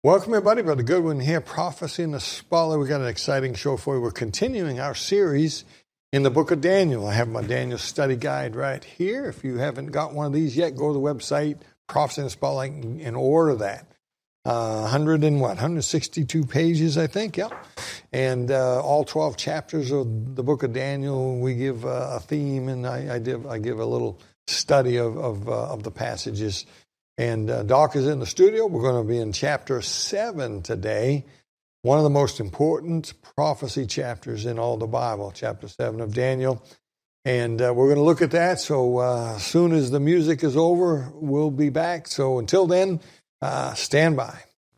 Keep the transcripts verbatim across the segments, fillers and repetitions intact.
Welcome, everybody. Brother Goodwin here, Prophecy in the Spotlight. We've got an exciting show for you. We're continuing our series in the book of Daniel. I have my Daniel study guide right here. If you haven't got one of these yet, go to the website, Prophecy in the Spotlight, and order that. Uh, one hundred and what, one hundred sixty-two pages, I think, yep. And uh, all twelve chapters of the book of Daniel, we give uh, a theme, and I, I, give, I give a little study of, of, uh, of the passages. And uh, Doc is in the studio. We're going to be in chapter seven today, one of the most important prophecy chapters in all the Bible, chapter seven of Daniel. And uh, we're going to look at that. So uh, as soon as the music is over, we'll be back. So until then, uh, stand by.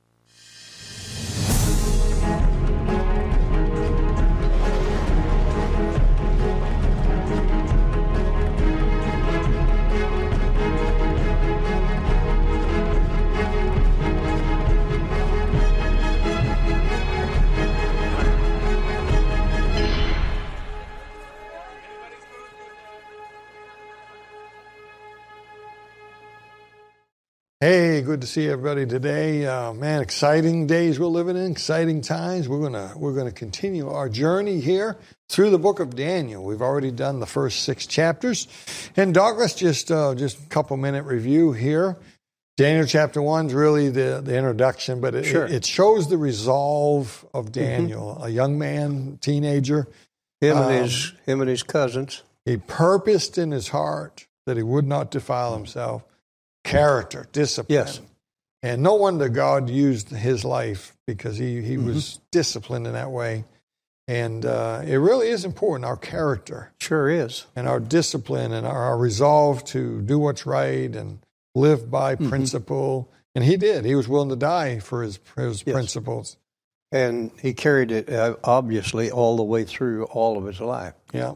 Hey, good to see everybody today. Uh, man, exciting days we're living in, exciting times. We're gonna we're gonna continue our journey here through the book of Daniel. We've already done the first six chapters, and Doc, let's just uh, just a couple minute review here. Daniel chapter one is really the the introduction, but it, sure. it, it shows the resolve of Daniel, mm-hmm. a young man, teenager. Him and um, his him and his cousins. He purposed in his heart that he would not defile himself. Character, discipline. Yes. And no wonder God used his life because he, he mm-hmm. was disciplined in that way. And uh, it really is important, our character. Sure is. And our discipline and our, our resolve to do what's right and live by mm-hmm. principle. And he did. He was willing to die for his, for his yes. principles. And he carried it, uh, obviously, all the way through all of his life. Yeah.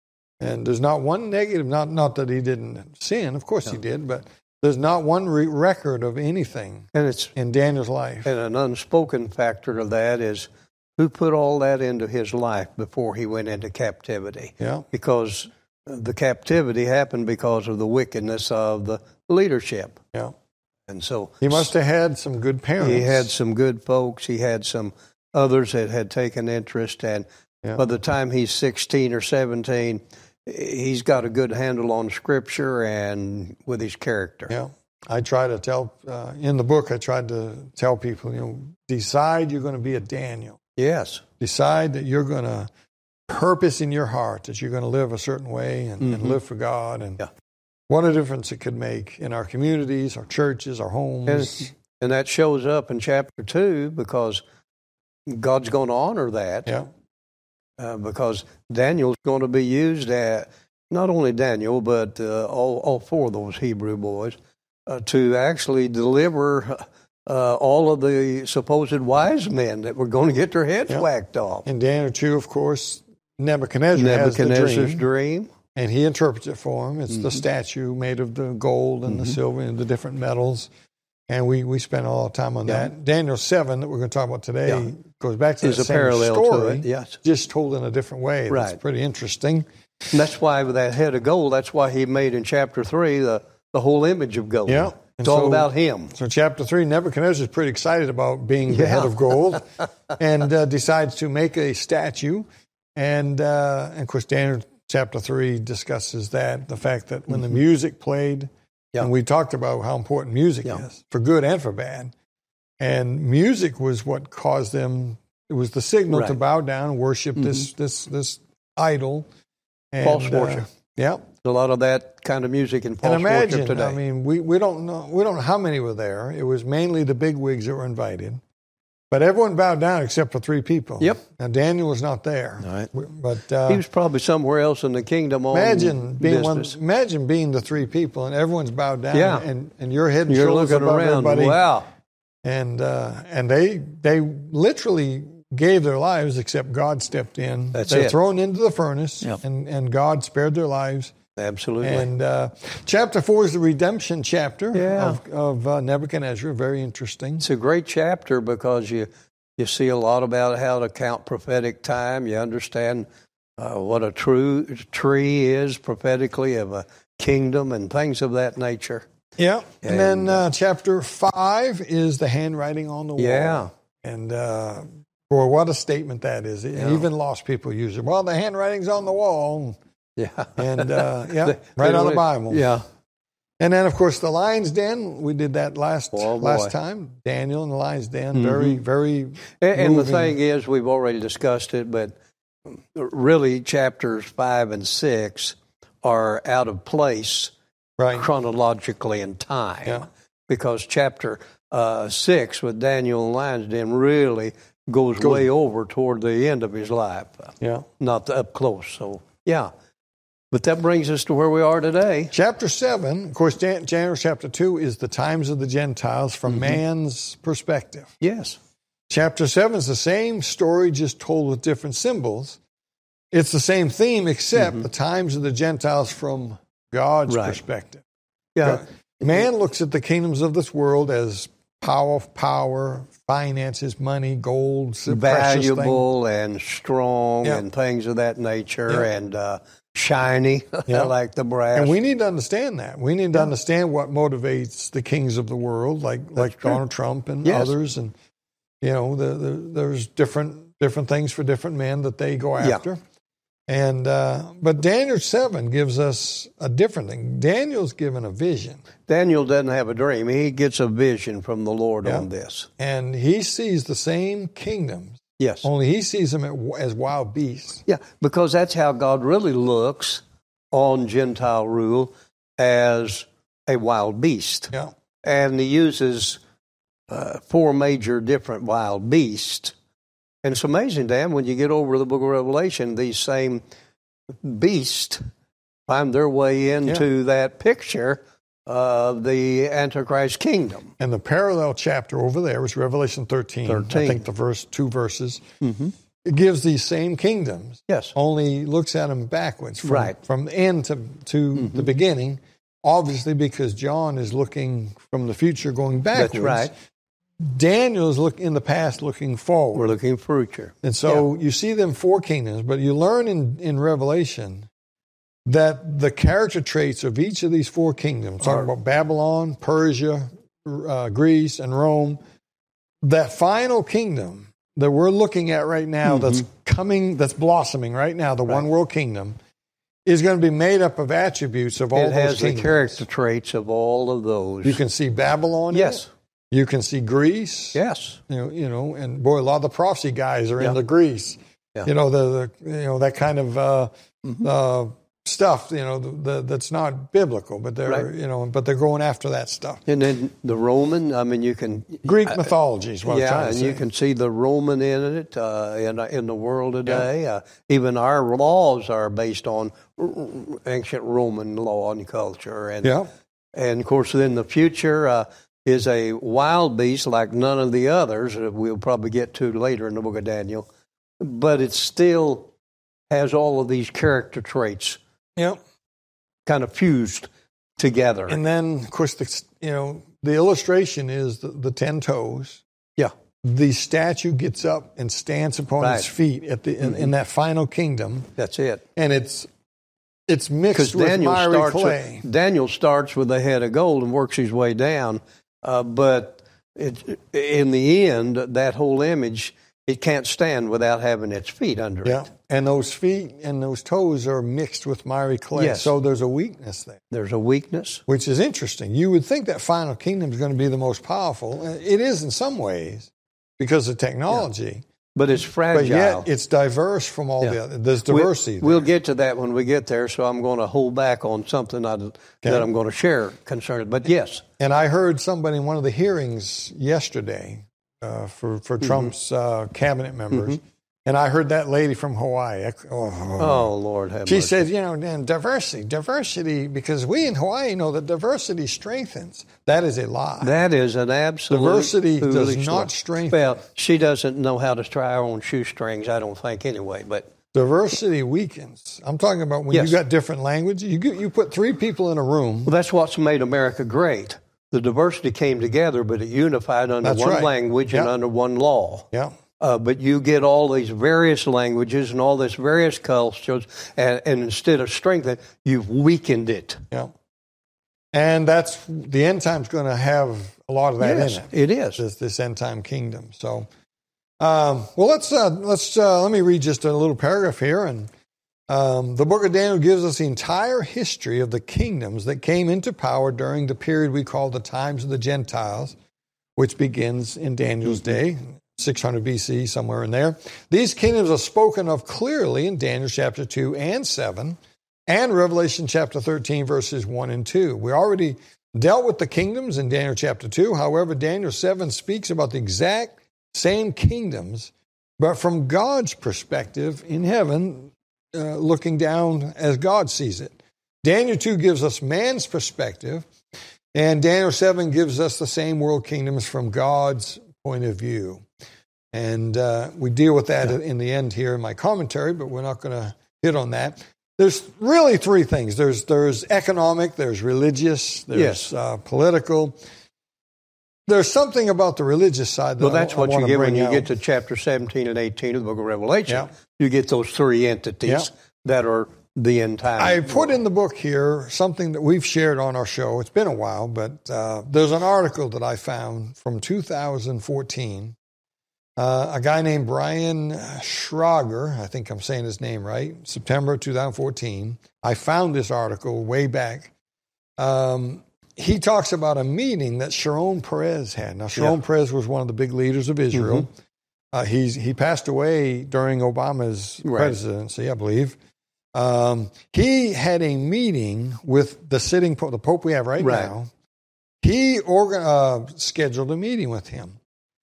And there's not one negative, not, not that he didn't sin. Of course no. he did, but there's not one re- record of anything and it's, in Daniel's life. And an unspoken factor of that is who put all that into his life before he went into captivity. Yeah. Because the captivity happened because of the wickedness of the leadership. Yeah. And so he must have had some good parents. He had some good folks. He had some others that had taken interest. And yeah. by the time he's sixteen or seventeen, he's got a good handle on Scripture and with his character. Yeah, I try to tell, uh, in the book, I tried to tell people, you know, decide you're going to be a Daniel. Yes. Decide that you're going to purpose in your heart that you're going to live a certain way and, mm-hmm. and live for God. And yeah. what a difference it could make in our communities, our churches, our homes. And, and that shows up in chapter two because God's going to honor that. Yeah. Uh, because Daniel's going to be used at, not only Daniel, but uh, all, all four of those Hebrew boys, uh, to actually deliver uh, all of the supposed wise men that were going to get their heads yep. whacked off. In Daniel two, of course, Nebuchadnezzar Nebuchadnezzar's has the dream, dream. And he interprets it for him. It's mm-hmm. the statue made of the gold and mm-hmm. the silver and the different metals. And we, we spent all our time on yeah. that. Daniel seven, that we're going to talk about today, yeah. goes back to Is the a same parallel story, to it, yes. just told in a different way. Right. That's pretty interesting. And that's why with that head of gold, that's why he made in chapter three the, the whole image of gold. Yeah. It's so, all about him. So chapter three, Nebuchadnezzar is pretty excited about being the yeah. head of gold and uh, decides to make a statue. And, uh, and, of course, Daniel chapter three discusses that, the fact that when mm-hmm. the music played, yeah. and we talked about how important music yeah. is, for good and for bad. And music was what caused them, it was the signal right. to bow down and worship mm-hmm. this this this idol. And, false worship. Uh, yeah. A lot of that kind of music in false and imagine, worship today. I mean, we, we don't know we don't know how many were there. It was mainly the big wigs that were invited. But everyone bowed down except for three people. Yep. Now, Daniel was not there. All right. But uh, he was probably somewhere else in the kingdom on imagine being business. one. Imagine being the three people and everyone's bowed down. Yeah. And, and you're head and You're shoulders looking above around. everybody. Wow. And uh, and they they literally gave their lives, except God stepped in. That's They're it. thrown into the furnace, Yep. and, and God spared their lives. Absolutely. And uh, chapter four is the redemption chapter yeah. of, of uh, Nebuchadnezzar. Very interesting. It's a great chapter because you you see a lot about how to count prophetic time. You understand uh, what a true tree is prophetically of a kingdom and things of that nature. Yeah. And, And, then uh, chapter five is the handwriting on the wall. Yeah. And uh, boy, what a statement that is. Yeah. Even lost people use it. Well, the handwriting's on the wall. Yeah. And uh, yeah, They- right they on the really- Bible. Yeah. And then, of course, the Lion's Den. We did that last Oh, boy. last time. Daniel and the Lion's Den. Mhm. Very, very. And, and the moving. thing is, we've already discussed it, but really chapters five and six are out of place Right. chronologically in time. Yeah. Because chapter uh, six with Daniel and Lion's Den really goes, Goes- way over toward the end of his life, Yeah. not up close. So, yeah. But that brings us to where we are today. Chapter seven, of course, Dan- Daniel chapter two is the times of the Gentiles from Mm-hmm. man's perspective. Yes. Chapter seven is the same story, just told with different symbols. It's the same theme, except the times of the Gentiles from God's Right. perspective. Yeah. God- Man looks at the kingdoms of this world as power, power, finances, money, gold, precious things. Valuable and strong Yeah. and things of that nature Yeah. and uh, shiny, Yeah. like the brass. And we need to understand that. We need to understand what motivates the kings of the world, like like true. Donald Trump and Yes. others. And you know, the, the, there's different different things for different men that they go Yeah. after. And uh, but Daniel seven gives us a different thing. Daniel's given a vision, Daniel doesn't have a dream. He gets a vision from the Lord Yeah. on this. and he sees the same kingdoms. Yes. Only he sees them at- as wild beasts. Yeah, because that's how God really looks on Gentile rule, as a wild beast. Yeah, And he uses uh, four major different wild beasts. And it's amazing, Dan, when you get over the book of Revelation, these same beasts find their way into that picture of the Antichrist kingdom. and the parallel chapter over there is Revelation thirteen. I thirteen. think the verse two verses. Mm-hmm. It gives these same kingdoms. Yes. Only looks at them backwards, from, Right. from the end to, to Mm-hmm. the beginning, obviously because John is looking from the future going backwards. That's right. Daniel is look, in the past looking forward. We're looking for future. And so you see them four kingdoms, but you learn in, in Revelation that the character traits of each of these four kingdoms, talking Are- about Babylon, Persia, uh, Greece, and Rome, that final kingdom that we're looking at right now that's coming, that's blossoming right now, the one world kingdom, is going to be made up of attributes of all It those has the kingdoms. character traits of all of those. You can see Babylon in Yes. it. You can see Greece. Yes. You know, you know, and boy, a lot of the prophecy guys are Yeah. into Greece. Yeah. You know, the, the you know that kind of uh, Mhm. uh, stuff. You know, the, the, that's not biblical, but they're Right. you know, but they're going after that stuff. And then the Roman, I mean, you can... Greek mythology is what I'm Yeah, trying to and say. you can see the Roman in it uh, in in the world today. Uh, even our laws are based on r- r- ancient Roman law and culture. And yeah, and of course, in the future uh, is a wild beast like none of the others that we'll probably get to later in the book of Daniel. But it still has all of these character traits yeah. kind of fused together. And then, of course, the you know the illustration is the, the ten toes. yeah, The statue gets up and stands upon its Right. feet at the in, in that final kingdom, that's it. and it's it's Because mixed with Daniel miry starts clay. with, Daniel starts with a head of gold and works his way down, uh, but it, in the end, that whole image, it can't stand without having its feet under Yeah, it. and those feet and those toes are mixed with miry clay. Yes. So there's a weakness there, There's a weakness. which is interesting. You would think that final kingdom is going to be the most powerful. It is in some ways because of technology, But it's fragile. but yet it's diverse from all Yeah. the other. There's We'll- diversity. We'll, there. get to that when we get there, so I'm going to hold back on something I, that I'm going to share concerning. But yes, And I heard somebody in one of the hearings yesterday uh, for for Mm-hmm. Trump's uh, cabinet members, and I heard that lady from Hawaii. I- Oh, oh Lord have She mercy. said, you know, and diversity, diversity, because we in Hawaii know that diversity strengthens. That is a lie. That is an absolute Diversity does foolish not lie. strengthen. Well, she doesn't know how to tie her own shoestrings, I don't think, anyway. But Diversity weakens. I'm talking about when Yes. you got different languages. You get, you put three people in a room. well, that's what's made America great. The diversity came together, but it unified under That's one right. language and Yep. under one law. Yeah. Uh, but you get all these various languages and all this various cultures, and, and instead of strengthening, you've weakened it. Yeah. And that's the end time's going to have a lot of that yes, in it. It is this, this end time kingdom. So, um, well, let's uh, let's uh, let me read just a little paragraph here. And um, the book of Daniel gives us the entire history of the kingdoms that came into power during the period we call the times of the Gentiles, which begins in Daniel's day, six hundred B C, somewhere in there. These kingdoms are spoken of clearly in Daniel chapter two and seven. And Revelation chapter thirteen, verses one and two. We already dealt with the kingdoms in Daniel chapter two. However, Daniel seven speaks about the exact same kingdoms, but from God's perspective in heaven, uh, looking down as God sees it. Daniel two gives us man's perspective, and Daniel seven gives us the same world kingdoms from God's point of view. And uh, we deal with that yeah. in the end here in my commentary, but we're not going to hit on that. There's really three things. There's there's economic, there's religious, there's yes. uh, political. There's something about the religious side that well, that's I, what I you get when you out. get to chapter seventeen and eighteen of the book of Revelation. Yeah. You get those three entities yeah. that are the end time. I put in the book here something that we've shared on our show. It's been a while, but uh, there's an article that I found from two thousand fourteen. Uh, a guy named Brian Schrager, I think I'm saying his name right, September two thousand fourteen. I found this article way back. Um, he talks about a meeting that Sharon Peres had. Now, Sharon yeah. Peres was one of the big leaders of Israel. Mm-hmm. Uh, he's he passed away during Obama's right. presidency, I believe. Um, he had a meeting with the sitting pope, the pope we have right, right. now. He organ, uh, scheduled a meeting with him.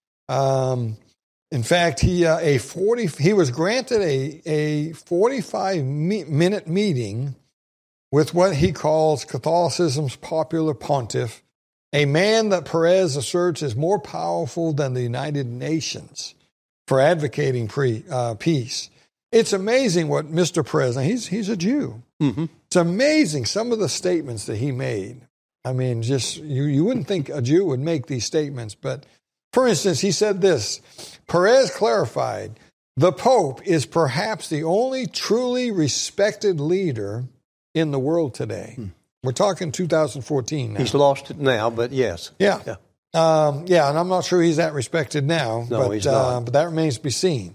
Um, In fact, he uh, a forty he was granted a a forty-five minute meeting with what he calls Catholicism's popular pontiff, a man that Peres asserts is more powerful than the United Nations for advocating pre, uh, peace. It's amazing what Mister Peres, now he's he's a Jew. Mm-hmm. It's amazing some of the statements that he made. I mean, just you you wouldn't think a Jew would make these statements, but. For instance, he said this, Peres clarified, the Pope is perhaps the only truly respected leader in the world today. Hmm. We're talking two thousand fourteen now. He's lost it now, but yes. Yeah. Yeah, um, yeah and I'm not sure he's that respected now, no, but, he's not. Uh, but that remains to be seen.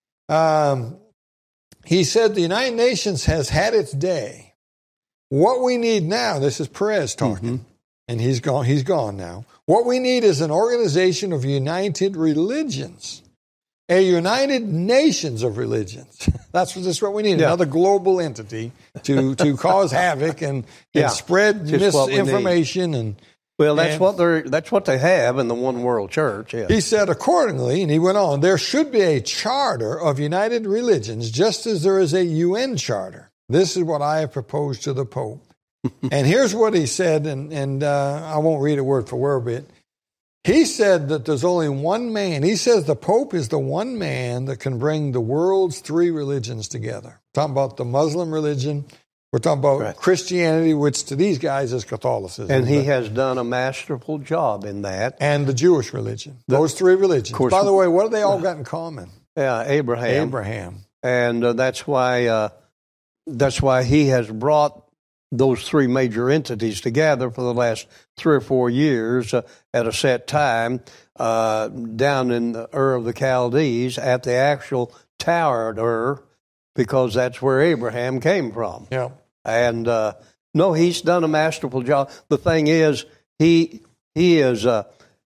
Um, he said the United Nations has had its day. What we need now, this is Peres talking, mm-hmm. and he's gone, he's gone now. What we need is an organization of united religions, a United Nations of religions. That's what, that's what we need, yeah. another global entity to, to cause havoc and, and yeah. spread Just misinformation. And Well, that's, and, what they're, that's what they have in the one world church. Yes. He said, accordingly, and he went on, there should be a charter of united religions, just as there is a U N charter. This is what I have proposed to the Pope. And here's what he said, and, and uh, I won't read it word for word, but he said that there's only one man. He says the Pope is the one man that can bring the world's three religions together. We're talking about the Muslim religion. We're talking about right. Christianity, which to these guys is Catholicism. And he but, has done a masterful job in that. And the Jewish religion. The, Those three religions. Course, By the way, what have they all got in common? Yeah, Abraham. Abraham. And uh, that's why uh, that's why he has brought those three major entities together for the last three or four years uh, at a set time uh, down in the Ur of the Chaldees at the actual tower at Ur, because that's where Abraham came from. Yeah. And uh, no, he's done a masterful job. The thing is, he he is uh,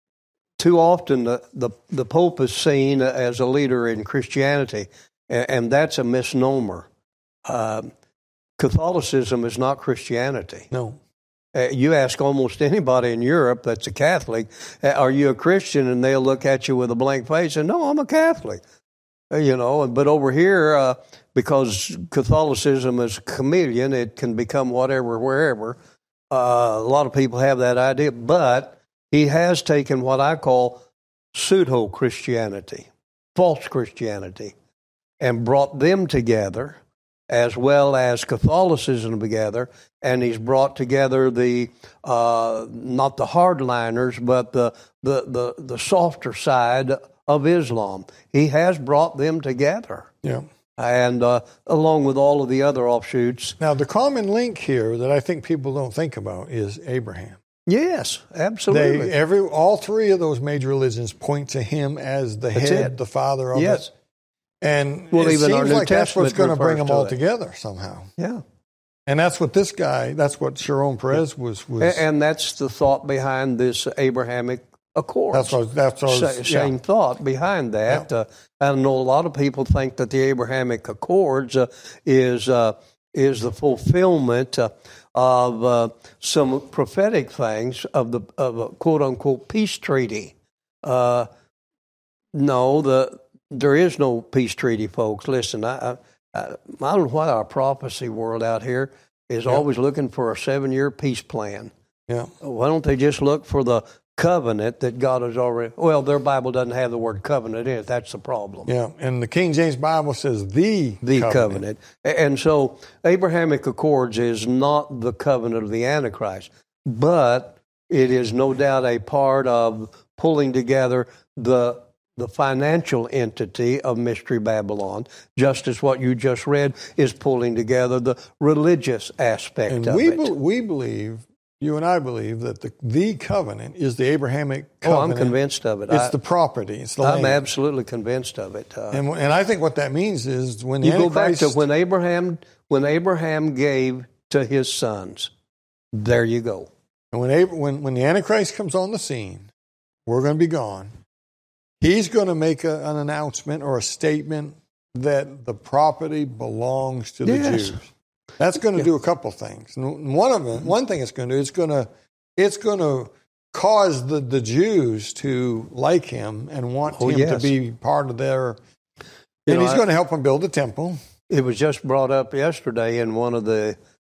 too often the, the the Pope is seen as a leader in Christianity, and, and that's a misnomer. Uh, Catholicism is not Christianity. No. Uh, you ask almost anybody in Europe that's a Catholic, uh, are you a Christian? And they'll look at you with a blank face and, no, I'm a Catholic. Uh, you know, but over here, uh, because Catholicism is a chameleon, it can become whatever, wherever. Uh, a lot of people have that idea, but he has taken what I call pseudo-Christianity, false Christianity, and brought them together, as well as Catholicism together, and he's brought together the uh, not the hardliners, but the, the the the softer side of Islam. He has brought them together. Yeah, and uh, along with all of the other offshoots. Now, the common link here that I think people don't think about is Abraham. Yes, absolutely. They, every, all three of those major religions point to him as the That's head, it. the father of Yes. it. And Well, it even our seems New like that's what's Testament going to bring refers them all to it. together somehow. Yeah. And that's what this guy, that's what Sharon Perez was. was And, and that's the thought behind this Abrahamic Accords. that's what, that's what I was, Sa- yeah. Same thought behind that. Yeah. Uh, I know a lot of people think that the Abrahamic Accords uh, is uh, is the fulfillment uh, of uh, some prophetic things of the of a quote unquote peace treaty. Uh, no, the there is no peace treaty, folks. Listen, I, I, I don't know why our prophecy world out here is Yeah. always looking for a seven year peace plan. Yeah. Why don't they just look for the covenant that God has already? Well, their Bible doesn't have the word covenant in it. That's the problem. Yeah. And the King James Bible says the The covenant. covenant. And so Abrahamic Accords is not the covenant of the Antichrist, but it is no doubt a part of pulling together the the financial entity of Mystery Babylon, just as what you just read is pulling together the religious aspect And of we, it. be, we believe, you and I believe, that the, the covenant is the Abrahamic oh, I'm covenant. convinced of it. It's I, the property. It's the I'm land. absolutely convinced of it. Uh, And, and I think what that means is when the you go back Antichrist, to when Abraham when Abraham gave to his sons. There you go. and when, Ab- when when the Antichrist comes on the scene, we're going to be gone. He's going to make a, an announcement or a statement that the property belongs to the Yes. Jews. That's going to do a couple things. And one of them, one thing it's going to do, it's going to it's going to cause the, the Jews to like him and want Oh, him yes. to be part of their. You And know, he's I- going to help them build the temple. It was just brought up yesterday in one of the,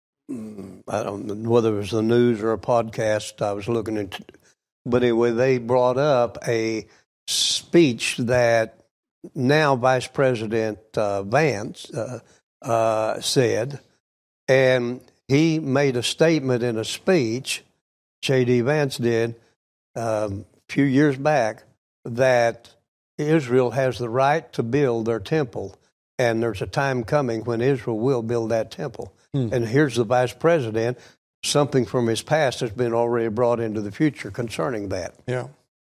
mm, I don't know whether it was the news or a podcast I was looking into, but anyway, they brought up a speech that now Vice President uh, Vance uh, uh, said, and he made a statement in a speech, J D. Vance did, um, a few years back, that Israel has the right to build their temple. And there's a time coming when Israel will build that temple. Hmm. And here's the vice president. Something from his past has been already brought into the future concerning that. Yeah.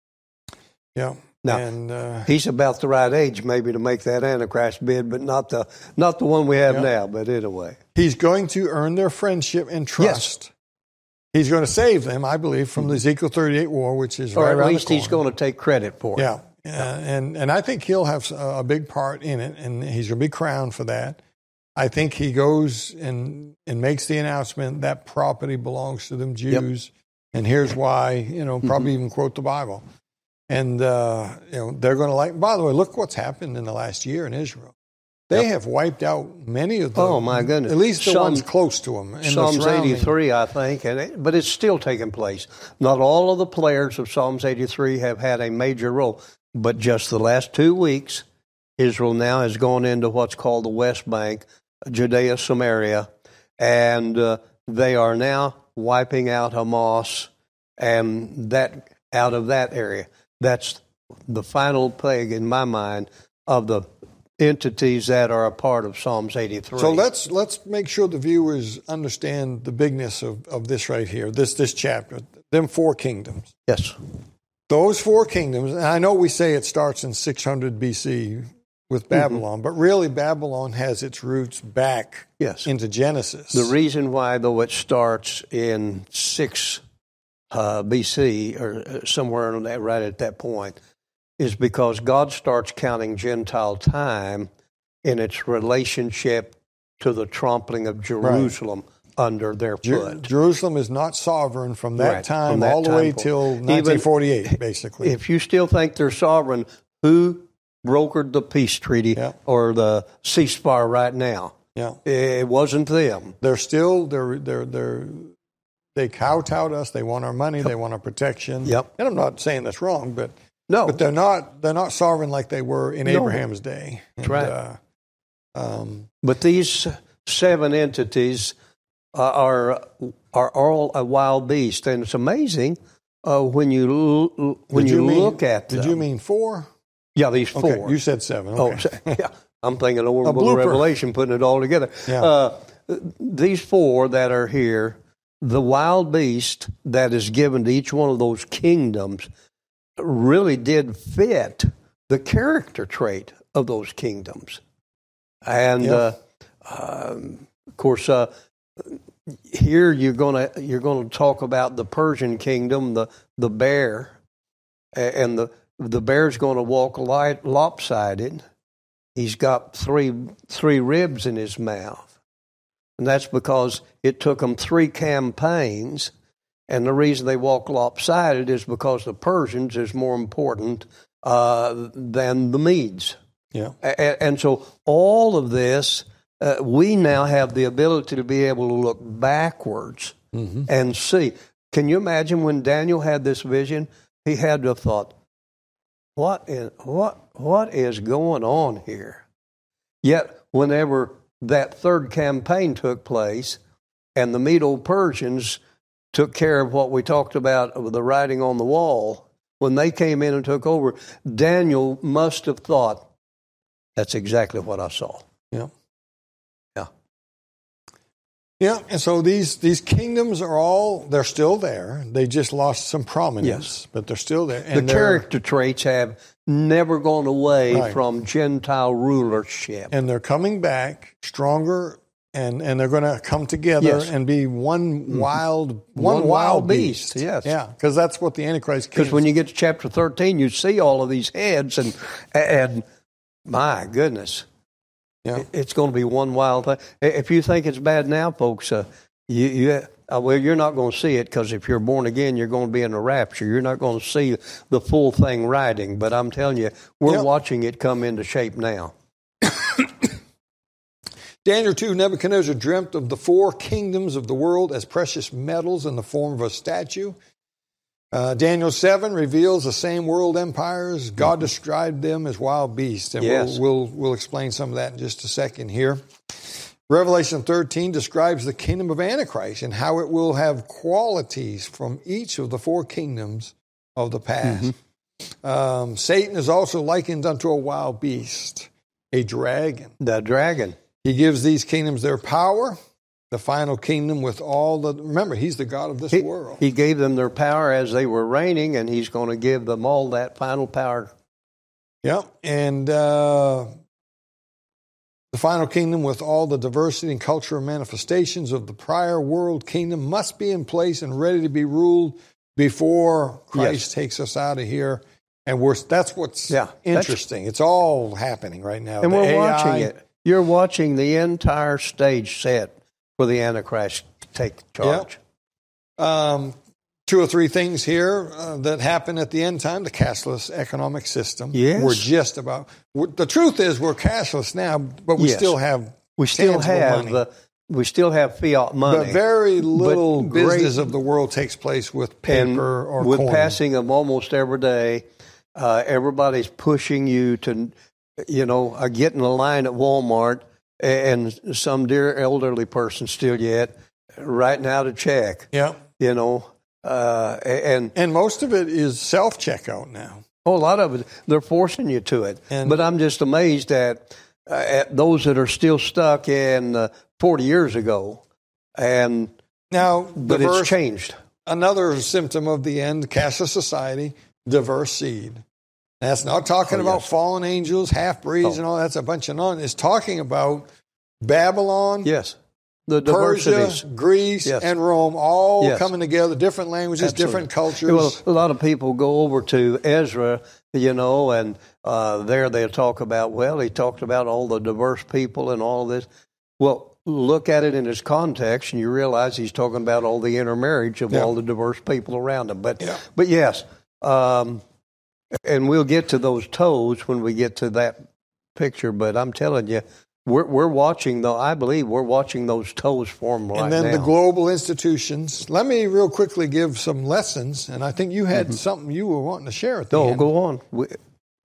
Yeah. Now, and uh, he's about the right age maybe to make that Antichrist bid, but not the not the one we have Yeah. now, but anyway. he's going to earn their friendship and trust. He's going to save them, I believe, from the Ezekiel thirty-eight war, which is Or right at around least the he's corner. going to take credit for it. Yeah. Uh, and and I think he'll have a big part in it, and he's going to be crowned for that. I think he goes and and makes the announcement that property belongs to them Jews, and here's why. You know, probably Mm-hmm. even quote the Bible, and uh, you know they're going to like. By the way, look what's happened in the last year in Israel. They Yep. have wiped out many of the. Oh, my goodness. At least the Some- ones close to them. And the Psalms surrounding- eighty-three, I think, and it, but it's still taking place. Not all of the players of Psalms eighty-three have had a major role, but just the last two weeks, Israel now has gone into what's called the West Bank, Judea, Samaria, and uh, they are now wiping out Hamas and that out of that area. That's the final plague, in my mind, of the entities that are a part of Psalms eighty-three. So let's let's make sure the viewers understand the bigness of, of this right here, this this chapter. Them four kingdoms. Yes. Those four kingdoms, and I know we say it starts in six hundred B C with Babylon, but really Babylon has its roots back Yes. into Genesis. The reason why, though, it starts in six uh, B C or uh, somewhere on that, right at that point, is because God starts counting Gentile time in its relationship to the trampling of Jerusalem under their Jer- foot. Jerusalem is not sovereign from that Right, time from that all the time way forward. till Even- nineteen forty-eight, basically. If you still think they're sovereign, who brokered the peace treaty Yeah. or the ceasefire right now? yeah, It wasn't them. they're still they're they're they're they kowtow to us. They want our money. They want our protection. Yep. And I'm not saying that's wrong, but No. but they're not they're not sovereign like they were in No. Abraham's day. That's And, right. Uh, um, But these seven entities uh, are are all a wild beast, and it's amazing uh, when you l- when did you, mean- look at them. Did you mean four? Yeah, these four. Okay, you said seven. Oh, Okay. so- yeah. I'm thinking of the Book of blooper. Revelation, putting it all together. Yeah. Uh, these four that are here, the wild beast that is given to each one of those kingdoms really did fit the character trait of those kingdoms. And, Yeah. uh, um, of course, uh, here you're gonna you're gonna talk about the Persian kingdom, the the bear, and the the bear's going to walk light, lopsided. He's got three three ribs in his mouth, and that's because it took them three campaigns. And the reason they walk lopsided is because the Persians is more important uh, than the Medes. Yeah. And, and so all of this. Uh, we now have the ability to be able to look backwards mm-hmm. and see. Can you imagine when Daniel had this vision? He had to have thought, what is, what, what is going on here? Yet, whenever that third campaign took place and the Medo-Persians took care of what we talked about, of the writing on the wall, when they came in and took over, Daniel must have thought, that's exactly what I saw. Yeah. Yeah. Yeah, and so these these kingdoms are all, they're still there. They just lost some prominence, Yes. but they're still there. And the character traits have never gone away Right. from Gentile rulership. And they're coming back stronger, and, and they're going to come together Yes. and be one wild one, One wild wild beast. beast, yes. Yeah, because that's what the Antichrist Because kingdom when you get to chapter thirteen, you see all of these heads, and and my goodness, Yeah. it's going to be one wild thing. If you think it's bad now, folks, uh, you, you uh, well, you're not going to see it, because if you're born again, you're going to be in the rapture. You're not going to see the full thing riding. But I'm telling you, we're Yep. watching it come into shape now. Daniel two, Nebuchadnezzar dreamt of the four kingdoms of the world as precious metals in the form of a statue. Uh, Daniel seven reveals the same world empires. God described them as wild beasts, and Yes. we'll, we'll we'll explain some of that in just a second here. Revelation thirteen describes the kingdom of Antichrist and how it will have qualities from each of the four kingdoms of the past. Mm-hmm. Um, Satan is also likened unto a wild beast, a dragon. The dragon. He gives these kingdoms their power, the final kingdom with all the... Remember, he's the God of this He, world. he gave them their power as they were reigning, and he's going to give them all that final power. Yep, and uh, the final kingdom with all the diversity and cultural manifestations of the prior world kingdom must be in place and ready to be ruled before Christ Yes. takes us out of here. And we're, that's what's Yeah, interesting. It's all happening right now. And The we're A I, watching it. You're watching the entire stage set for the Antichrist to take charge. Um, two or three things here uh, that happen at the end time. The cashless economic system. Yes. We're just about... We're, the truth is we're cashless now, but we Yes. still have We still tangible have money. uh, we still have fiat money. But very little But great- business of the world takes place with paper and or with coin. passing of almost every day, uh, everybody's pushing you to, you know, uh, get in a line at Walmart, and some dear elderly person still yet writing out a check. Yeah. You know, uh, and And most of it is self-checkout now. oh, a lot of it, they're forcing you to it. And- but I'm just amazed at, uh, at those that are still stuck in uh, forty years ago. And Now, but diverse, it's changed. another symptom of the end, cashless society, diverse seed. That's not talking Oh, about yes. fallen angels, half-breeds, Oh. and all that's a bunch of nonsense. It's talking about Babylon, Yes. The Persia, diversities. Greece, Yes. and Rome, all Yes. coming together, different languages, Absolutely. different cultures. Well, a lot of people go over to Ezra, you know, and uh, there they'll talk about, well, he talked about all the diverse people and all this. Well, look at it in its context, and you realize he's talking about all the intermarriage of Yeah. all the diverse people around him. But, Yeah. but yes, um, and we'll get to those toes when we get to that picture. But I'm telling you, we're, we're watching, though, I believe we're watching those toes form right and then now. the global institutions. Let me real quickly give some lessons, and I think you had Mm-hmm. something you were wanting to share at the No, end. go on. We,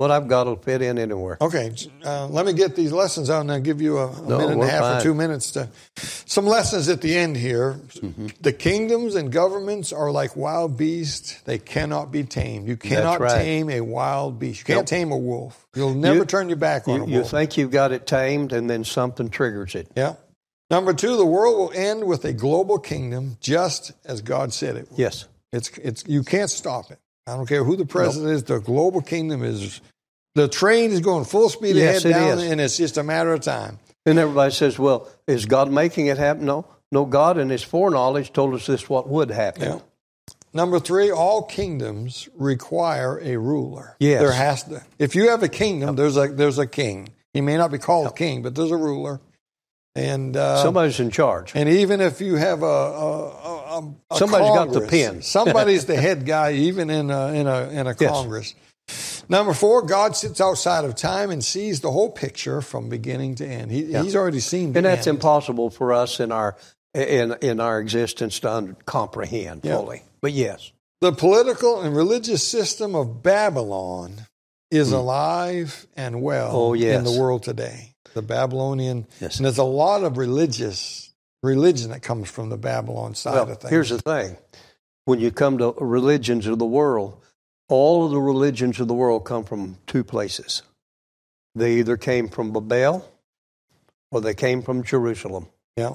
What I've got will fit in anywhere. Okay, uh, let me get these lessons out and I'll give you a, a No, minute and a we're half fine. or two minutes to. Some lessons at the end here. Mm-hmm. The kingdoms and governments are like wild beasts. They cannot be tamed. You cannot That's right. tame a wild beast. You can't Nope. tame a wolf. You'll never You- turn your back on You, a you wolf. think you've got it tamed, and then something triggers it. Yeah. Number two, the world will end with a global kingdom, just as God said it would. Yes. It's it's you can't stop it. I don't care who the president is. The global kingdom is. The train is going full speed Yes, ahead it down, is. and it's just a matter of time. And everybody says, well, is God making it happen? No. No, God in his foreknowledge told us this what would happen. Yeah. Number three, all kingdoms require a ruler. Yes. There has to. If you have a kingdom, there's a there's a king. He may not be called king, but there's a ruler. And uh, Somebody's in charge. and even if you have a, a, a, a Somebody's got the Congress, pen. somebody's the head guy, even in a in a in a Yes. Congress. Number four, God sits outside of time and sees the whole picture from beginning to end. He, Yeah. He's already seen the And that's end. impossible for us in our in in our existence to un- comprehend Yeah. fully. But yes. The political and religious system of Babylon is alive and well Oh, yes. in the world today. The Babylonian, Yes. and there's a lot of religious religion that comes from the Babylon side Well, of things. here's the thing. When you come to religions of the world, all of the religions of the world come from two places. They either came from Babel or they came from Jerusalem. yeah,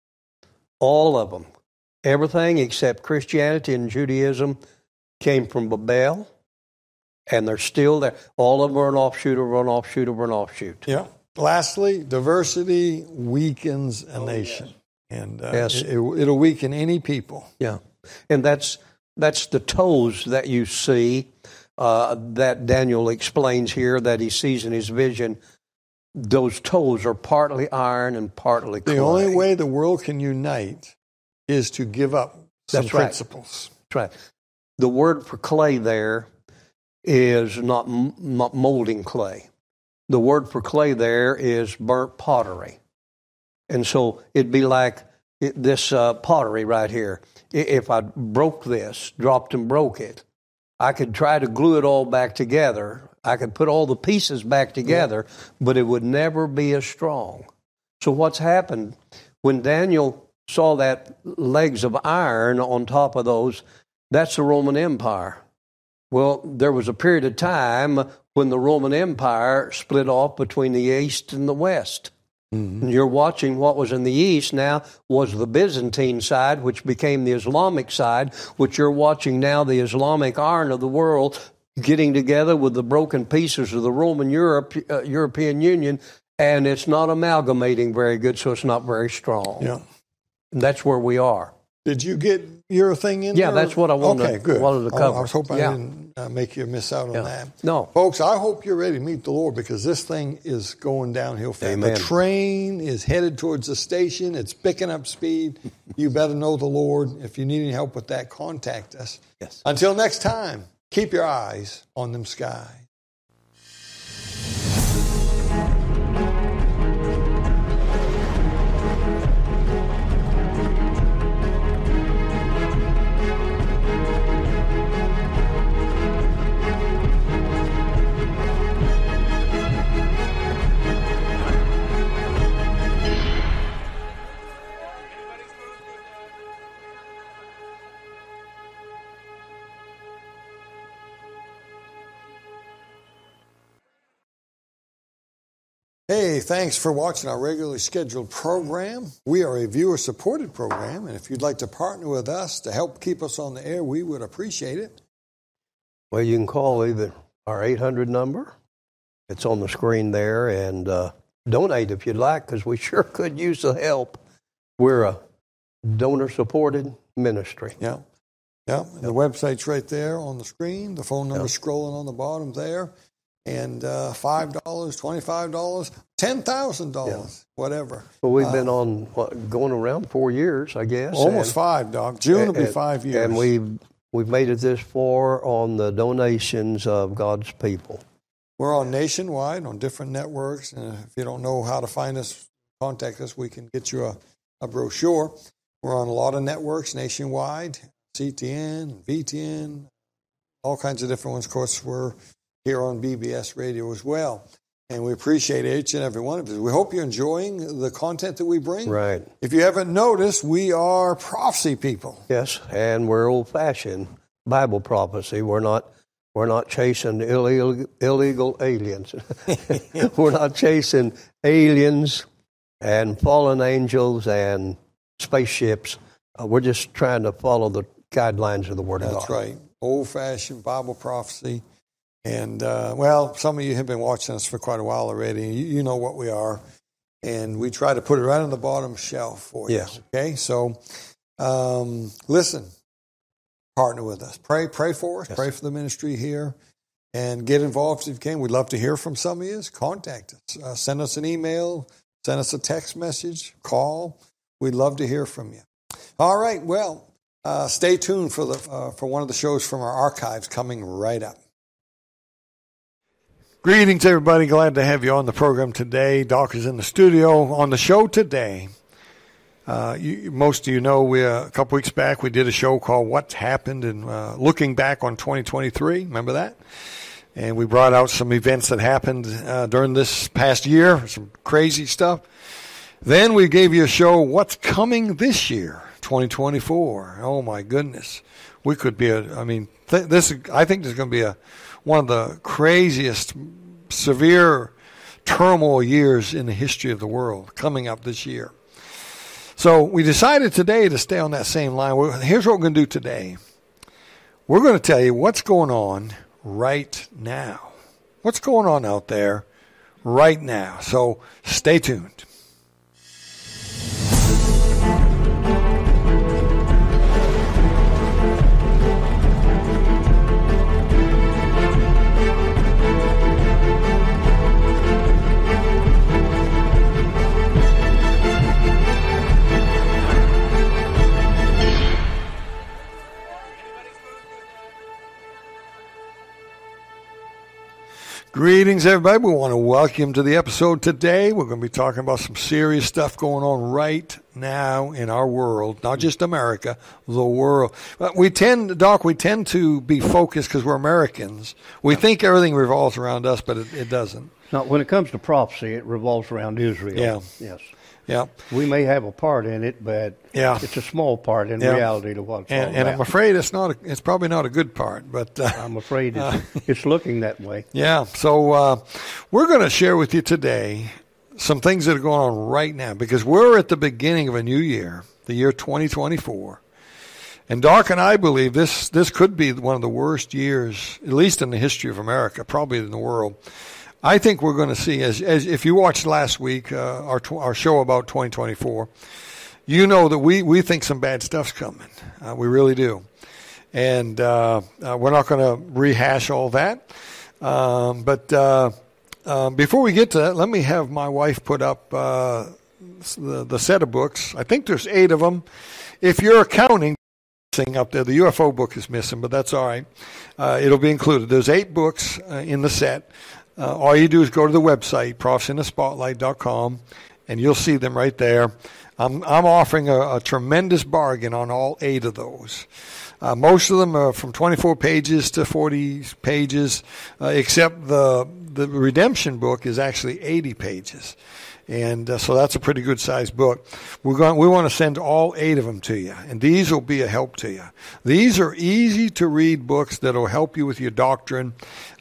All of them. Everything except Christianity and Judaism came from Babel, and they're still there. All of them are an offshoot of an offshoot of an offshoot. yeah. Lastly, diversity weakens a nation, and uh, Yes. it, it'll weaken any people. Yeah, and that's that's the toes that you see uh, that Daniel explains here that he sees in his vision. Those toes are partly iron and partly clay. The only way the world can unite is to give up some That's right. principles. That's right. The word for clay there is not, m- not molding clay. The word for clay there is burnt pottery. And so it'd be like it, this uh, pottery right here. I- If I broke this, dropped and broke it, I could try to glue it all back together. I could put all the pieces back together, but it would never be as strong. So what's happened when Daniel saw that legs of iron on top of those, that's the Roman Empire. Well, there was a period of time when the Roman Empire split off between the East and the West. Mm-hmm. And you're watching what was in the East now was the Byzantine side, which became the Islamic side, which you're watching now, the Islamic iron of the world getting together with the broken pieces of the Roman Europe, uh, European Union, and it's not amalgamating very good, so it's not very strong. Yeah. And that's where we are. Did you get your thing in Yeah, there? that's what I wanted okay, to- good. wanted to Oh, cover. I was hoping Yeah. I didn't uh, make you miss out on Yeah. that. No. Folks, I hope you're ready to meet the Lord because this thing is going downhill fast. Amen. The train is headed towards the station. It's picking up speed. You better know the Lord. If you need any help with that, contact us. Yes. Until next time, keep your eyes on them skies. Hey, thanks for watching our regularly scheduled program. We are a viewer-supported program, and if you'd like to partner with us to help keep us on the air, we would appreciate it. Well, you can call either our eight hundred number. It's on the screen there, and uh, donate if you'd like, because we sure could use the help. We're a donor-supported ministry. Yeah, yeah. And the website's right there on the screen. The phone number's scrolling on the bottom there. And uh, five dollars, twenty-five dollars, ten thousand dollars, whatever. Well, we've Uh, been on what, going around four years, I guess. Almost and, five, Doc. June will be and- five years. And we've we've made it this far on the donations of God's people. We're on nationwide on different networks. And if you don't know how to find us, contact us. We can get you a, a brochure. We're on a lot of networks nationwide, C T N, V T N, all kinds of different ones. Of course, we're here on B B S Radio as well. And we appreciate each and every one of you. We hope you're enjoying the content that we bring. Right. If you haven't noticed, we are prophecy people. Yes, and we're old-fashioned Bible prophecy. We're not we're not chasing illegal illegal aliens. We're not chasing aliens and fallen angels and spaceships. Uh, we're just trying to follow the guidelines of the Word of God. That's right. Old-fashioned Bible prophecy. And, uh, well, some of you have been watching us for quite a while already. You, you know what we are. And we try to put it right on the bottom shelf for you. Yes. Okay? So, um, listen. Partner with us. Pray pray for us. Yes. Pray for the ministry here. And get involved if you can. We'd love to hear from some of you. Contact us. Uh, send us an email. Send us a text message. Call. We'd love to hear from you. All right. Well, uh, stay tuned for the uh, for one of the shows from our archives coming right up. Greetings, everybody. Glad to have you on the program today. Doc is in the studio. On the show today, uh, you, most of you know, we uh, a couple weeks back, we did a show called What's Happened and uh, Looking Back on twenty twenty-three. Remember that? And we brought out some events that happened uh, during this past year, some crazy stuff. Then we gave you a show, What's Coming This Year, twenty twenty-four. Oh, my goodness. We could be, a, I mean, th- this. I think there's going to be a one of the craziest, severe turmoil years in the history of the world coming up this year. So we decided today to stay on that same line. Here's what we're going to do today. We're going to tell you what's going on right now. What's going on out there right now. So stay tuned. Greetings, everybody. We want to welcome you to the episode today. We're going to be talking about some serious stuff going on right now in our world, not just America, the world. We tend, Doc, we tend to be focused because we're Americans. We think everything revolves around us, but it, it doesn't. Now, when it comes to prophecy, it revolves around Israel. Yeah. Yes. Yeah. We may have a part in it, but yeah. it's a small part in yeah. reality to what it's and, all and about. I'm afraid it's not. A, it's probably not a good part, but uh, I'm afraid it's, uh, it's looking that way. Yeah. So uh, we're going to share with you today some things that are going on right now because we're at the beginning of a new year, the year twenty twenty-four. And Doc and I believe this this could be one of the worst years, at least in the history of America, probably in the world. I think we're going to see, as, as if you watched last week, uh, our tw- our show about twenty twenty-four, you know that we, we think some bad stuff's coming. Uh, we really do. And uh, uh, we're not going to rehash all that. Um, but uh, uh, before we get to that, let me have my wife put up uh, the, the set of books. I think there's eight of them. If you're counting, up there, the U F O book is missing, but that's all right. Uh, it'll be included. There's eight books uh, in the set. Uh, all you do is go to the website, prophecy in the spotlight dot com, and you'll see them right there. I'm, I'm offering a, a tremendous bargain on all eight of those. Uh, most of them are from twenty-four pages to forty pages, uh, except the the redemption book is actually eighty pages. And uh, so that's a pretty good sized book. We're going, we want to send all eight of them to you, and these will be a help to you. These are easy to read books that will help you with your doctrine.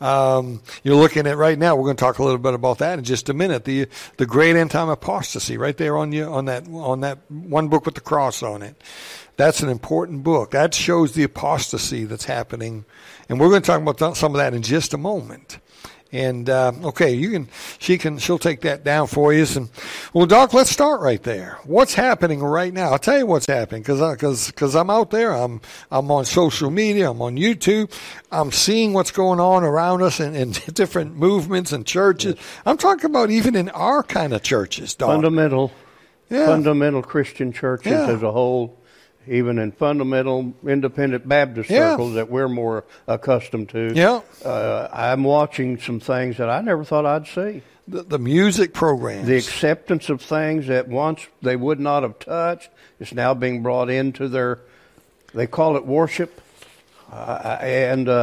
Um, you're looking at right now. We're going to talk a little bit about that in just a minute. The the Great End Time Apostasy, right there on you on that on that one book with the cross on it. That's an important book. That shows the apostasy that's happening, and we're going to talk about some of that in just a moment. And uh, okay, you can, she can, she'll take that down for you. And well, Doc, let's start right there. What's happening right now? I'll tell you what's happening because because because I'm out there. I'm I'm on social media. I'm on YouTube. I'm seeing what's going on around us in, in different movements and churches. Yes. I'm talking about even in our kind of churches, Doc. Fundamental, yeah. fundamental Christian churches yeah. as a whole. Even in fundamental independent Baptist yeah. circles that we're more accustomed to. Yeah. Uh, I'm watching some things that I never thought I'd see. The, the music programs. The acceptance of things that once they would not have touched is now being brought into their, they call it worship. Uh, and uh,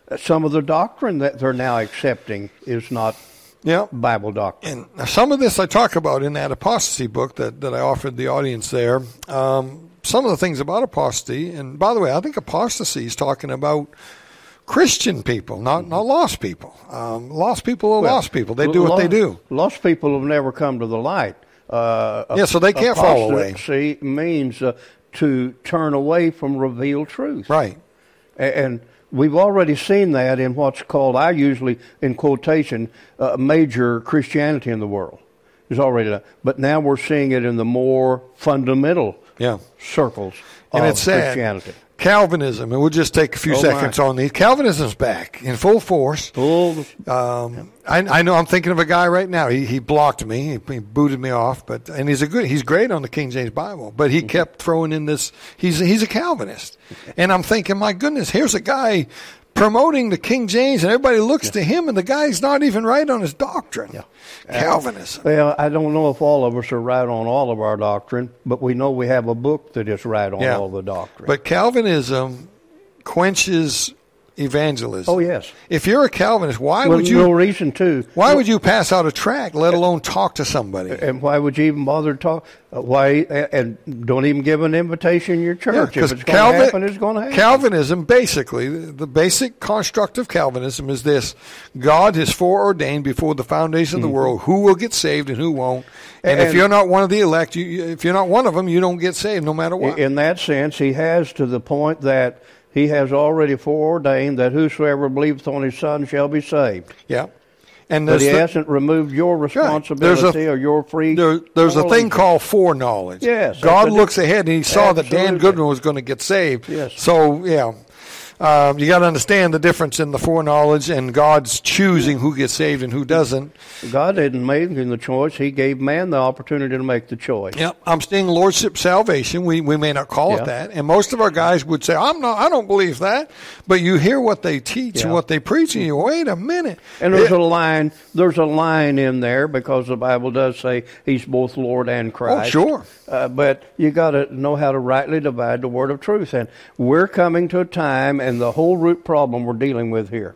some of the doctrine that they're now accepting is not Yeah. Bible doctrine. And some of this I talk about in that apostasy book that, that I offered the audience there. Um, some of the things about apostasy, and by the way, I think apostasy is talking about Christian people, not not lost people. Um, lost people are Well, lost people. They do what lo- they do. Lost people have never come to the light. Uh, Yeah, so they can't fall away. Apostasy means uh, to turn away from revealed truth. Right. A- And we've already seen that in what's called, I usually, in quotation, uh, major Christianity in the world. There's already that. But now we're seeing it in the more fundamental Yeah. circles And of it's sad. Christianity. Calvinism, and we'll just take a few Oh, seconds my. on these. Calvinism's back in full force. Full, Um, I, I know I'm thinking of a guy right now. He he blocked me. He, he booted me off. But and he's a good. He's great on the King James Bible. But he kept throwing in this. He's he's a Calvinist, and I'm thinking, my goodness, here's a guy promoting the King James, and everybody looks to him, and the guy's not even right on his doctrine. Yeah. Calvinism. well, I don't know if all of us are right on all of our doctrine, but we know we have a book that is right on Yeah. all the doctrine. But Calvinism quenches evangelism. oh, yes. If you're a Calvinist, why Well, would you? no reason to. Why would you pass out a tract, let alone talk to somebody? And why would you even bother to talk? Uh, why and don't even give an invitation in your church? Yeah, if it's going to happen, it's going to happen. Calvinism, basically, the the basic construct of Calvinism is this: God has foreordained before the foundation of the world who will get saved and who won't. And, if And- you're not one of the elect, you, you- if you're not one of them, you don't get saved, no matter what. In that sense, he has to the point that he has already foreordained that whosoever believeth on his Son shall be saved. yeah, and But there's he the- hasn't removed your There's responsibility a- or your free. There, there's a thing correlation. called foreknowledge. Yes, God that's a- looks ahead and he saw that Dan Absolutely. Goodman was going to get saved. Yes. So, yeah. Um, you got to understand the difference in the foreknowledge and God's choosing who gets saved and who doesn't. God didn't make the choice. He gave man the opportunity to make the choice. Yep, I'm seeing lordship salvation. We we may not call Yeah. it that, and most of our guys would say, "I'm not. I don't believe that." But you hear what they teach and Yeah. what they preach, and you wait a minute. And there's It- a line. There's a line in there because the Bible does say He's both Lord and Christ. Oh, sure. Uh, but you got to know how to rightly divide the word of truth. And we're coming to a time, and the whole root problem we're dealing with here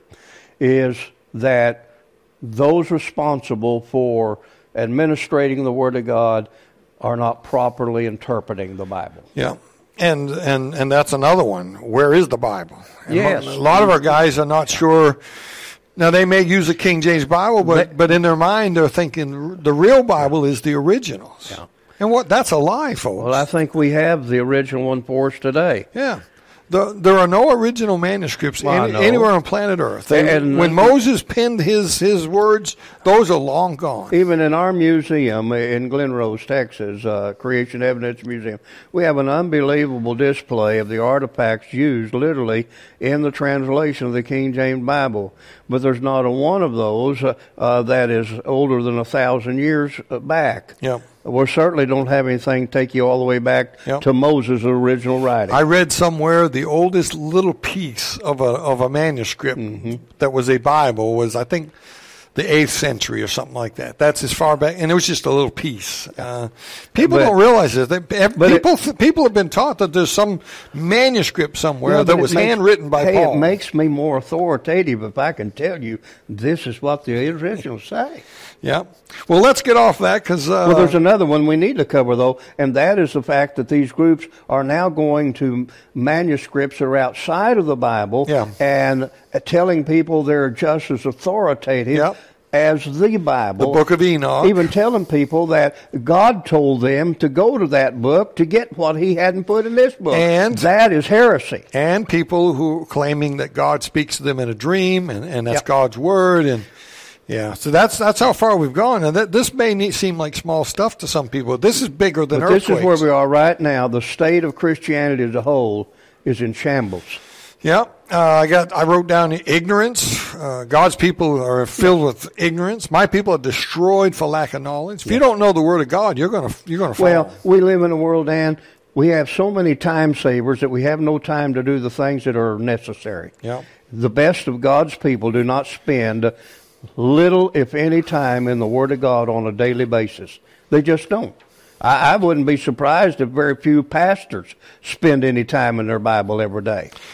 is that those responsible for administrating the Word of God are not properly interpreting the Bible. Yeah. And, and and that's another one. Where is the Bible? And Yes. A lot of our guys are not sure. Now, they may use the King James Bible, but, But- but in their mind, they're thinking the real Bible is the originals. Yeah. And what? That's a lie, folks. Well, I think we have the original one for us today. Yeah. The, there are no original manuscripts Well, I any, know. anywhere on planet Earth. They, And- when Moses penned his, his words, those are long gone. Even in our museum in Glen Rose, Texas, uh, Creation Evidence Museum, we have an unbelievable display of the artifacts used literally in the translation of the King James Bible. But there's not a one of those uh, uh, that is older than a thousand years uh, back. Yep. We certainly don't have anything take you all the way back Yep. to Moses' original writing. I read somewhere the oldest little piece of a of a manuscript Mm-hmm. that was a Bible was, I think, the eighth century or something like that. That's as far back, and it was just a little piece. Uh, people But- don't realize this. They, ev- but it- people people have been taught that there's some manuscript somewhere Yeah, that but it was makes- handwritten by hey, Paul. It makes me more authoritative if I can tell you this is what the originals say. Yeah. Well, let's get off that because uh, Well, there's another one we need to cover, though, and that is the fact that these groups are now going to manuscripts that are outside of the Bible Yeah. and telling people they're just as authoritative Yep. as the Bible. the Book of Enoch. Even telling people that God told them to go to that book to get what He hadn't put in this book. And- that is heresy. and people who are claiming that God speaks to them in a dream, and, and that's Yep. God's word, and yeah, so that's that's how far we've gone. And that, this may need, seem like small stuff to some people. This is bigger than But this earthquakes. is where we are right now. The state of Christianity as a whole is in shambles. Yeah, uh, I got. I wrote down ignorance. Uh, God's people are filled with ignorance. My people are destroyed for lack of knowledge. If you don't know the Word of God, you're gonna you're gonna fall. Well, we live in a world, Dan, we have so many time savers that we have no time to do the things that are necessary. Yeah. The best of God's people do not spend little, if any, time in the Word of God on a daily basis. They just don't. I, I wouldn't be surprised if very few pastors spend any time in their Bible every day.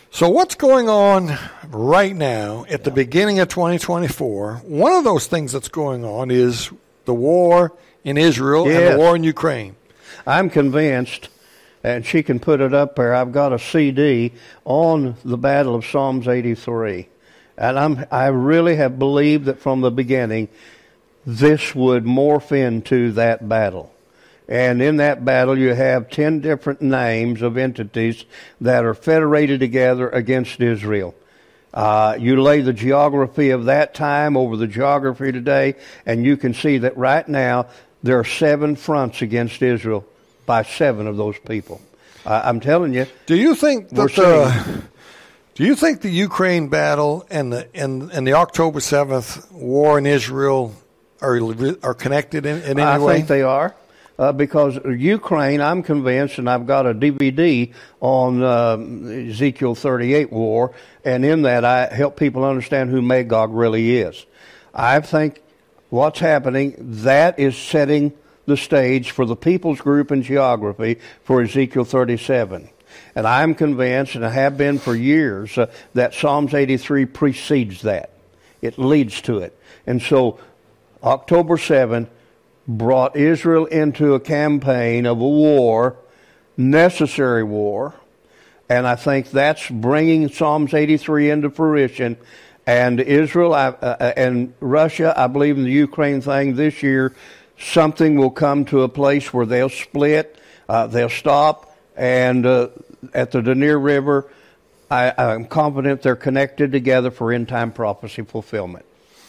So what's going on right now at the beginning of twenty twenty-four? One of those things that's going on is the war in Israel Yes. and the war in Ukraine. I'm convinced, and she can put it up there, I've got a C D on the Battle of Psalms eighty-three. And I'm, I really have believed that from the beginning, this would morph into that battle. And in that battle, you have ten different names of entities that are federated together against Israel. Uh, you lay the geography of that time over the geography today, and you can see that right now there are seven fronts against Israel by seven of those people. Uh, I'm telling you. Do you think that We're the, do you think the Ukraine battle and the and, and the October seventh war in Israel are are connected in, in any I way? think they are. Uh, because Ukraine, I'm convinced, and I've got a D V D on um, Ezekiel thirty-eight war, and in that I help people understand who Magog really is. I think what's happening, that is setting the stage for the people's group in geography for Ezekiel thirty-seven. And I'm convinced, and I have been for years, uh, that Psalms eighty-three precedes that. It leads to it. And so October seventh brought Israel into a campaign of a war, necessary war, and I think that's bringing Psalms eighty-three into fruition. And Israel I, uh, and Russia, I believe in the Ukraine thing this year, something will come to a place where they'll split, uh, they'll stop, and uh, at the Dnier River, I, I'm confident they're connected together for end-time prophecy fulfillment.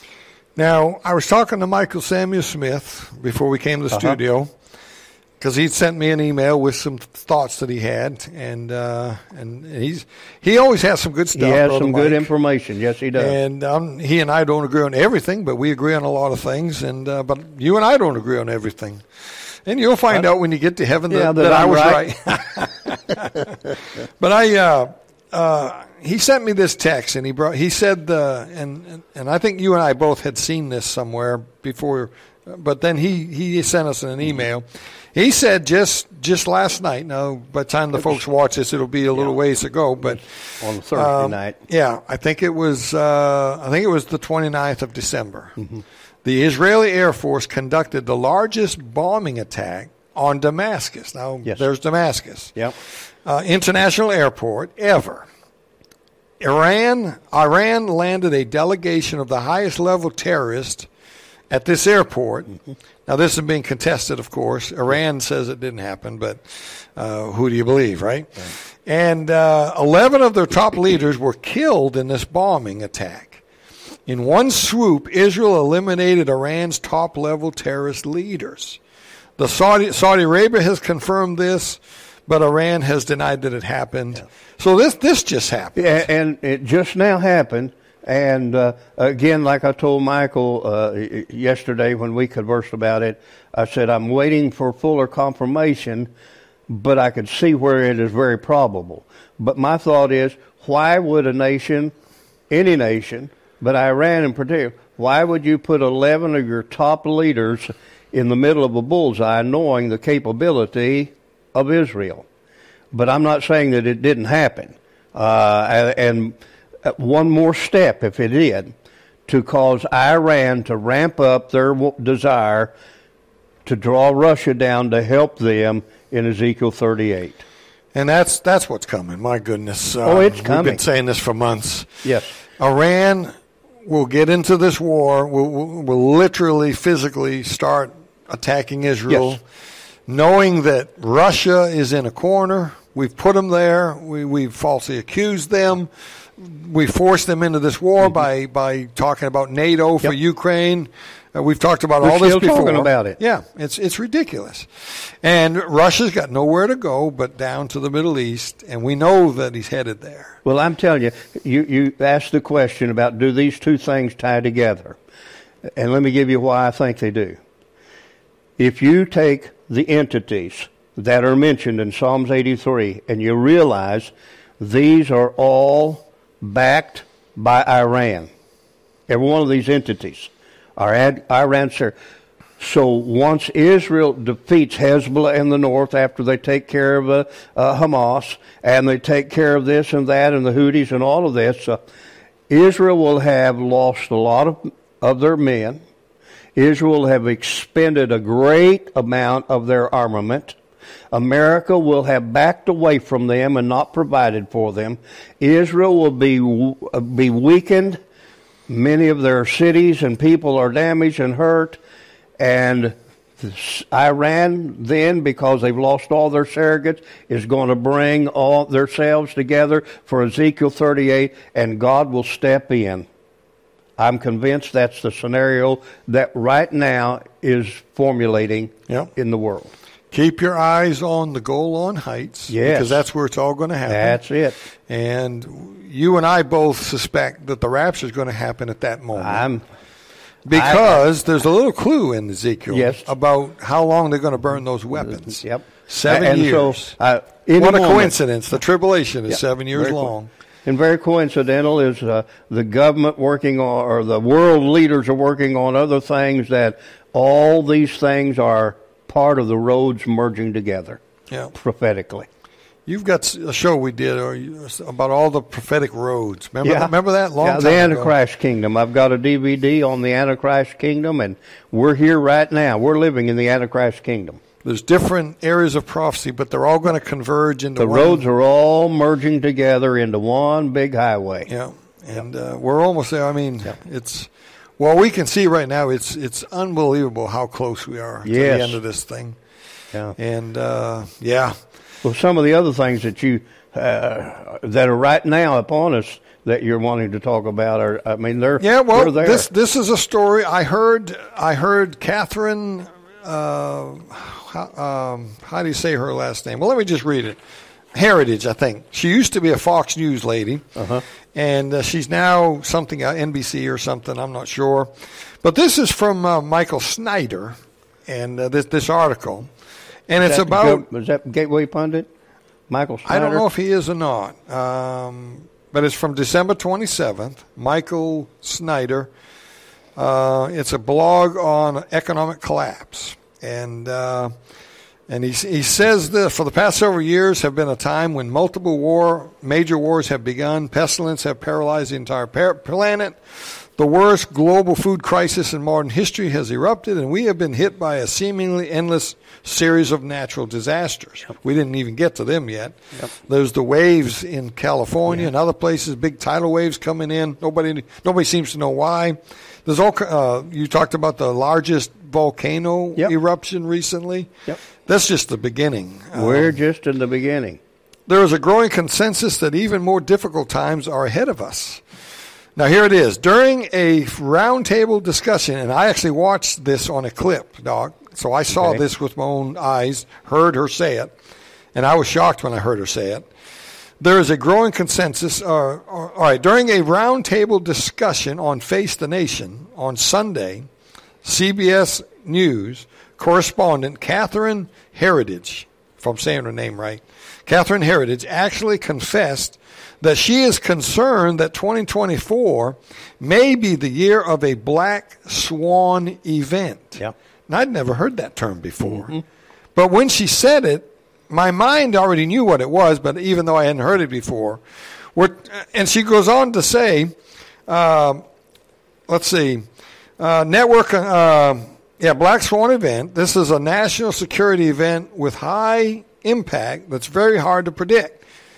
Now, I was talking to Michael Samuel Smith before we came to the Uh-huh. studio because he'd sent me an email with some thoughts that he had, and uh, and he's he always has some good stuff. He has Brother some good Mike. information. Yes, he does. And um, he and I don't agree on everything, but we agree on a lot of things. And uh, but you and I don't agree on everything. And you'll find Uh, out when you get to heaven that, yeah, that that I I'm was right. right. But I, uh, uh, he sent me this text, and he brought. He said, uh, and, and and I think you and I both had seen this somewhere before, but then he, he sent us an email. He said just just last night. Now, by the time the folks watch this, it'll be a little Yeah. ways ago. But on Thursday um, night. yeah, I think it was. Uh, I think it was the twenty-ninth of December. Mm-hmm. The Israeli Air Force conducted the largest bombing attack on Damascus. Now, Yes. there's Damascus. Yep. Uh, international airport ever. Iran Iran landed a delegation of the highest level terrorists at this airport. Mm-hmm. Now, this is being contested, of course. Iran says it didn't happen, but uh, who do you believe, right? right. And uh, eleven of their top leaders were killed in this bombing attack. In one swoop, Israel eliminated Iran's top-level terrorist leaders. The Saudi Saudi Arabia has confirmed this, but Iran has denied that it happened. Yeah. So this this just happened. Yeah, and it just now happened. And uh, again, like I told Michael uh, yesterday when we conversed about it, I said I'm waiting for fuller confirmation, but I could see where it is very probable. But my thought is, why would a nation, any nation, but Iran in particular, why would you put eleven of your top leaders in the middle of a bullseye knowing the capability of Israel? But I'm not saying that it didn't happen. Uh, and one more step, if it did, to cause Iran to ramp up their desire to draw Russia down to help them in Ezekiel thirty-eight. And that's that's what's coming. My goodness. Um, oh, it's coming. We've been saying this for months. Yes. Iran will get into this war, will, will, will literally, physically start attacking Israel, yes. knowing that Russia is in a corner. We've put them there. We, we've falsely accused them. We forced them into this war mm-hmm. by, by talking about NATO for yep. Ukraine. Uh, we've talked about We're all this still before. Talking about it. Yeah, it's it's ridiculous. And Russia's got nowhere to go but down to the Middle East, and we know that he's headed there. Well, I'm telling you, you, you asked the question about do these two things tie together? And let me give you why I think they do. If you take the entities that are mentioned in Psalms eighty-three and you realize these are all backed by Iran, every one of these entities are Iran, sir. So once Israel defeats Hezbollah in the north, after they take care of uh, uh, Hamas, and they take care of this and that and the Houthis and all of this, uh, Israel will have lost a lot of, of their men. Israel will have expended a great amount of their armament. America will have backed away from them and not provided for them. Israel will be be weakened. Many of their cities and people are damaged and hurt. And Iran then, because they've lost all their surrogates, is going to bring all themselves together for Ezekiel thirty-eight, and God will step in. I'm convinced that's the scenario that right now is formulating yep. in the world. Keep your eyes on the Golan Heights. Yes. Because that's where it's all going to happen. That's it. And you and I both suspect that the rapture is going to happen at that moment. I'm... Because I, there's a little clue in Ezekiel yes. about how long they're going to burn those weapons. Yep. Seven and years. So, uh, what a moment, coincidence. The tribulation is yep. seven years very long. Co- and very coincidental is uh, the government working on, or the world leaders are working on other things, that all these things are part of the roads merging together yeah. prophetically. You've got a show we did about all the prophetic roads. Remember, yeah. remember that long yeah, time the Antichrist ago? Kingdom. I've got a D V D on the Antichrist Kingdom, and we're here right now. We're living in the Antichrist Kingdom. There's different areas of prophecy, but they're all going to converge into the one. The roads are all merging together into one big highway. Yeah, and uh, we're almost there. I mean, yeah. it's well, we can see right now. It's it's unbelievable how close we are to yes. the end of this thing. Yeah, and uh, yeah. Well, some of the other things that you uh, that are right now upon us that you're wanting to talk about are, I mean, they're yeah. Well, they're there. this this is a story I heard. I heard Catherine. Uh, how, um, how do you say her last name? Well, let me just read it. Heritage, I think. She used to be a Fox News lady, uh-huh. and uh, she's now something uh, N B C or something. I'm not sure, but this is from uh, Michael Snyder, and uh, this this article. And is it's that about... Was that Gateway Pundit? Michael Snyder? I don't know if he is or not. Um, but it's from December twenty-seventh. Michael Snyder. Uh, it's a blog on economic collapse. And uh, and he, he says that for the past several years have been a time when multiple war, major wars have begun. Pestilence have paralyzed the entire par- planet. The worst global food crisis in modern history has erupted, and we have been hit by a seemingly endless series of natural disasters. Yep. We didn't even get to them yet. Yep. There's the waves in California yeah. and other places, big tidal waves coming in. Nobody nobody seems to know why. There's all. Uh, you talked about the largest volcano yep. eruption recently. Yep. That's just the beginning. We're um, just in the beginning. There is a growing consensus that even more difficult times are ahead of us. Now, here it is. During a roundtable discussion, and I actually watched this on a clip, Doc, so I saw okay. this with my own eyes, heard her say it, and I was shocked when I heard her say it. There is a growing consensus. Uh, all right, during a roundtable discussion on Face the Nation on Sunday, C B S News correspondent Catherine Heritage, if I'm saying her name right, Catherine Heritage actually confessed that she is concerned that twenty twenty-four may be the year of a black swan event. Yeah. And I'd never heard that term before. Mm-hmm. But when she said it, my mind already knew what it was, but even though I hadn't heard it before. We're, and she goes on to say, uh, let's see, uh, network, uh, yeah, black swan event. This is a national security event with high impact that's very hard to predict.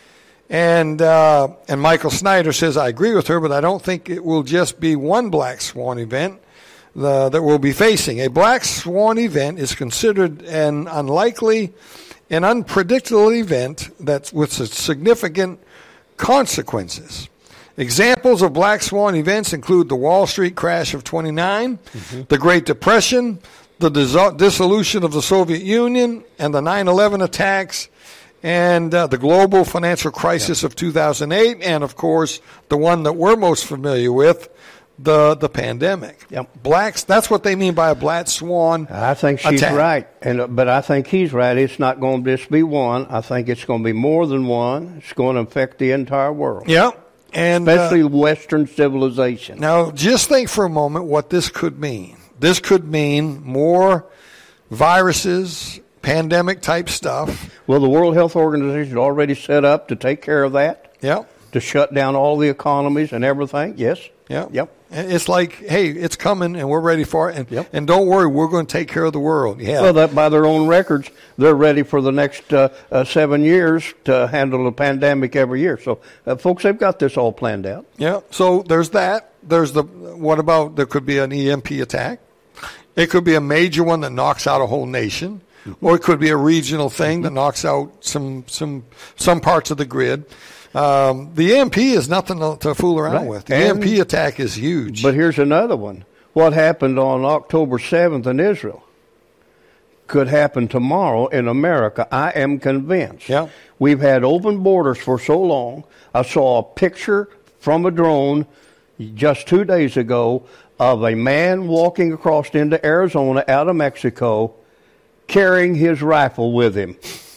And uh, and Michael Snyder says, I agree with her, but I don't think it will just be one black swan event the, that we'll be facing. A black swan event is considered an unlikely and unpredictable event that's with significant consequences. Examples of black swan events include the Wall Street crash of twenty-nine, mm-hmm. the Great Depression, the dis- dissolution of the Soviet Union, and the nine eleven attacks, and uh, the global financial crisis yeah. of two thousand eight, and, of course, the one that we're most familiar with, the the pandemic. Yep. Blacks, that's what they mean by a black swan I think she's attack. right, and but I think he's right. It's not going to just be one. I think it's going to be more than one. It's going to affect the entire world. Yeah. And, especially uh, Western civilization. Now, just think for a moment what this could mean. this could mean more viruses, pandemic type stuff. Well, the World Health Organization is already set up to take care of that. Yeah. To shut down all the economies and everything. Yes. Yeah. Yep. It's like, hey, it's coming, and we're ready for it. And, yep. and don't worry, we're going to take care of the world. Yeah. Well, that by their own records, they're ready for the next uh, uh, seven years to handle a pandemic every year. So, uh, folks, they've got this all planned out. Yeah. So there's that. There's the, what about, there could be an E M P attack. It could be a major one that knocks out a whole nation. Mm-hmm. Or it could be a regional thing mm-hmm. that knocks out some some some parts of the grid. Um, the E M P is nothing to, to fool around right. with. The and, E M P attack is huge. But here's another one. What happened on October seventh in Israel could happen tomorrow in America. I am convinced. Yeah. We've had open borders for so long. I saw a picture from a drone just two days ago of a man walking across into Arizona out of Mexico carrying his rifle with him.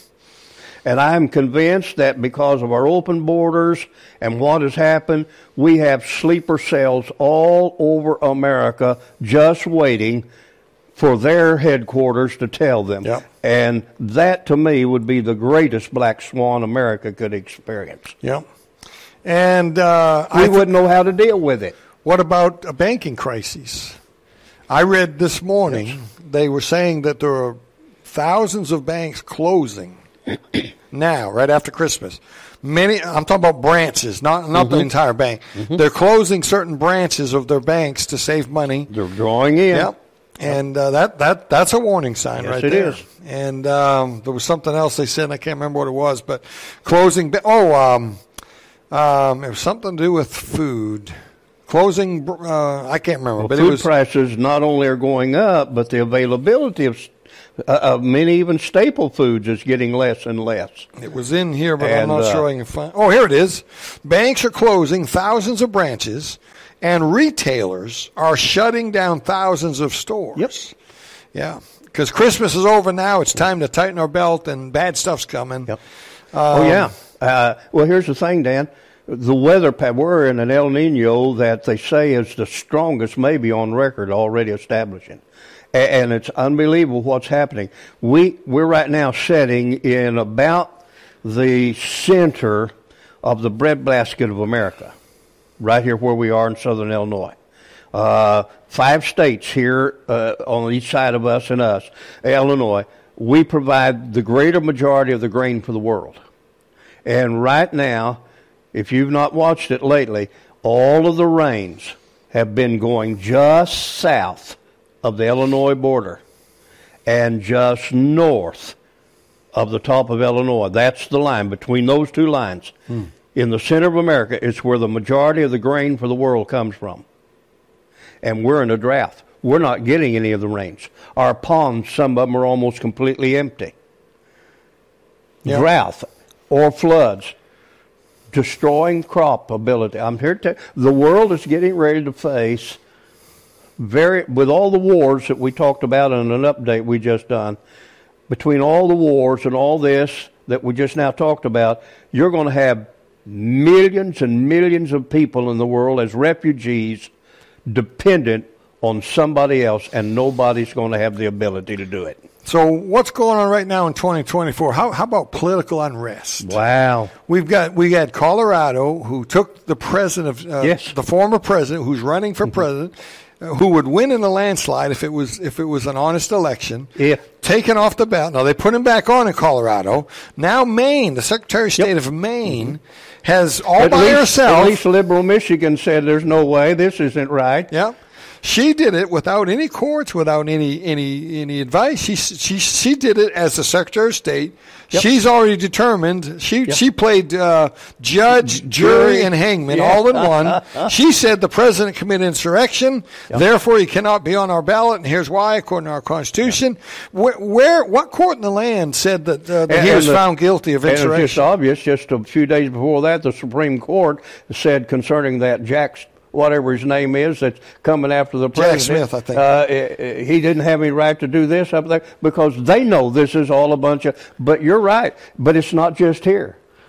And I'm convinced that because of our open borders and what has happened, we have sleeper cells all over America just waiting for their headquarters to tell them. Yep. And that, to me, would be the greatest black swan America could experience. Yep. And uh, we I th- wouldn't know how to deal with it. What about a banking crisis? I read this morning yes. they were saying that there are thousands of banks closing now, right after Christmas. Many, I'm talking about branches, not not mm-hmm. the entire bank. Mm-hmm. They're closing certain branches of their banks to save money. They're drawing in. Yep. And uh, that, that that's a warning sign yes, right it there. Is. And um, there was something else they said, and I can't remember what it was, but closing. Ba- oh, um, um, it was something to do with food. Closing, uh, I can't remember. Well, but food it was, prices not only are going up, but the availability of Uh, of many even staple foods is getting less and less. It was in here, but and, I'm not uh, sure I can find. Oh, here it is. Banks are closing thousands of branches, and retailers are shutting down thousands of stores. Yep. Yeah, because Christmas is over now. It's time to tighten our belt, and bad stuff's coming. Yep. Um, oh yeah. Uh, well, here's the thing, Dan. The weather pattern, we're in an El Nino that they say is the strongest maybe on record already establishing. And it's unbelievable what's happening. We, we're right now sitting in about the center of the breadbasket of America, right here where we are in southern Illinois. Uh, five states here uh, on each side of us and us, Illinois, we provide the greater majority of the grain for the world. And right now, if you've not watched it lately, all of the rains have been going just south of the Illinois border and just north of the top of Illinois. That's the line between those two lines. Hmm. In the center of America, it's where the majority of the grain for the world comes from. And we're in a drought. We're not getting any of the rains. Our ponds, some of them are almost completely empty. Yep. Drought or floods, destroying crop ability. I'm here to tell you, the world is getting ready to face Very with all the wars that we talked about in an update we just done, between all the wars and all this that we just now talked about, you're going to have millions and millions of people in the world as refugees dependent on somebody else, and nobody's going to have the ability to do it. So what's going on right now in twenty twenty-four? How, how about political unrest? Wow. We've got we got Colorado, who took the president of uh, yes. the former president who's running for mm-hmm. president, who would win in a landslide if it was if it was an honest election, yeah. taken off the ballot. Now, they put him back on in Colorado. Now Maine, the Secretary of State yep. of Maine, has all at by least, herself. At least liberal Michigan said there's no way, this isn't right. Yeah. She did it without any courts, without any any any advice. She she she did it as the Secretary of State. Yep. She's already determined. She yep. she played uh, judge, jury, and hangman yeah. all in one. She said the president committed insurrection, yep. therefore he cannot be on our ballot, and here's why, according to our Constitution. Yep. Where, where what court in the land said that, uh, that and, he was the, found guilty of insurrection? And it's just obvious. Just a few days before that, the Supreme Court said concerning that Jack, whatever his name is, that's coming after the president. Jack Smith, I think. Uh, he didn't have any right to do this up there because they know this is all a bunch of. But you're right. But it's not just here.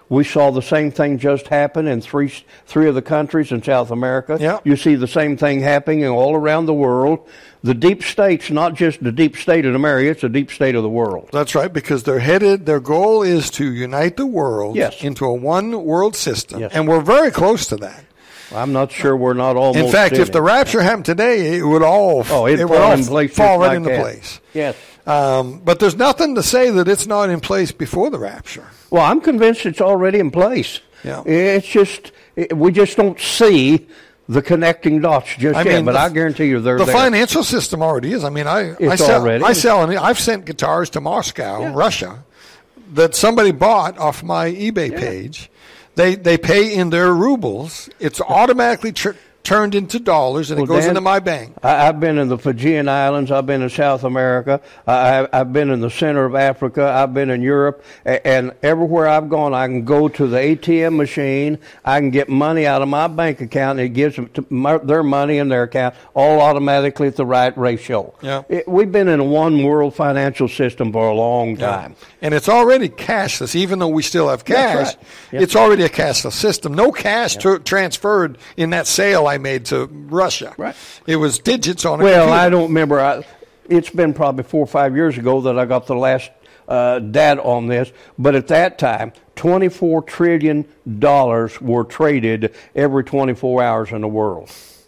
We saw the same thing just happen in three three of the countries in South America. Yeah. You see the same thing happening all around the world. The deep state's not just the deep state in America, it's the deep state of the world. That's right, because they're headed, their goal is to unite the world Yes. into a one world system. Yes. And we're very close to that. I'm not sure we're not almost In fact, in if it. the rapture happened today, it would all, Oh, it'd it would fall all in place fall just right like into that. place. Yes. Um, but there's nothing to say that it's not in place before the rapture. Well, I'm convinced it's already in place. Yeah. It's just, it, we just don't see the connecting dots just I yet, mean, but the- I guarantee you they're The there. financial system already is. I mean, I, I It's sell, already- I sell, and I've sent guitars to Moscow, Yeah. Russia, that somebody bought off my eBay Yeah. page. They they pay in their rubles. It's automatically tr- turned into dollars, and it Well, goes Dan, into my bank. I, I've been in the Fijian Islands. I've been in South America. I, I- I've been in the center of Africa. I've been in Europe. A- And everywhere I've gone, I can go to the A T M machine. I can get money out of my bank account, and it gives them to my, their money in their account all automatically at the right ratio. Yeah. It, we've been in a one world financial system for a long time. And it's already cashless, even though we still have cash. That's right. Yep. It's already a cashless system. No cash tr- transferred in that sale I made to Russia. Right. It was digits on a Well, computer. I don't remember. I, it's been probably four or five years ago that I got the last uh, data on this. But at that time, twenty-four trillion dollars were traded every twenty-four hours in the world.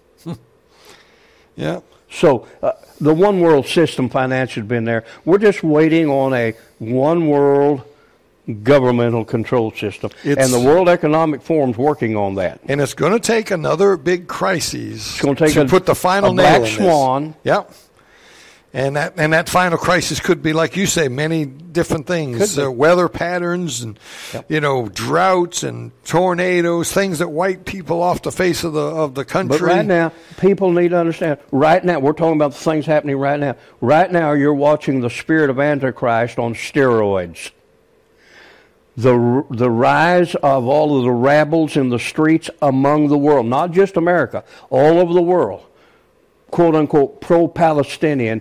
Yeah. So uh, the one world system finance has been there. We're just waiting on a one world governmental control system. It's- and the World Economic Forum's working on that. And it's going to take another big crisis It's going to take to a, put the final a nail black in this. swan. Yep. And that and that final crisis could be, like you say, many different things: Could be. uh, weather patterns, and Yep. you know, droughts and tornadoes, things that wipe people off the face of the of the country. But right now, people need to understand. Right now, we're talking about the things happening right now. Right now, you're watching the spirit of Antichrist on steroids. The the rise of all of the rabbles in the streets among the world, not just America, all over the world, quote unquote pro-Palestinian,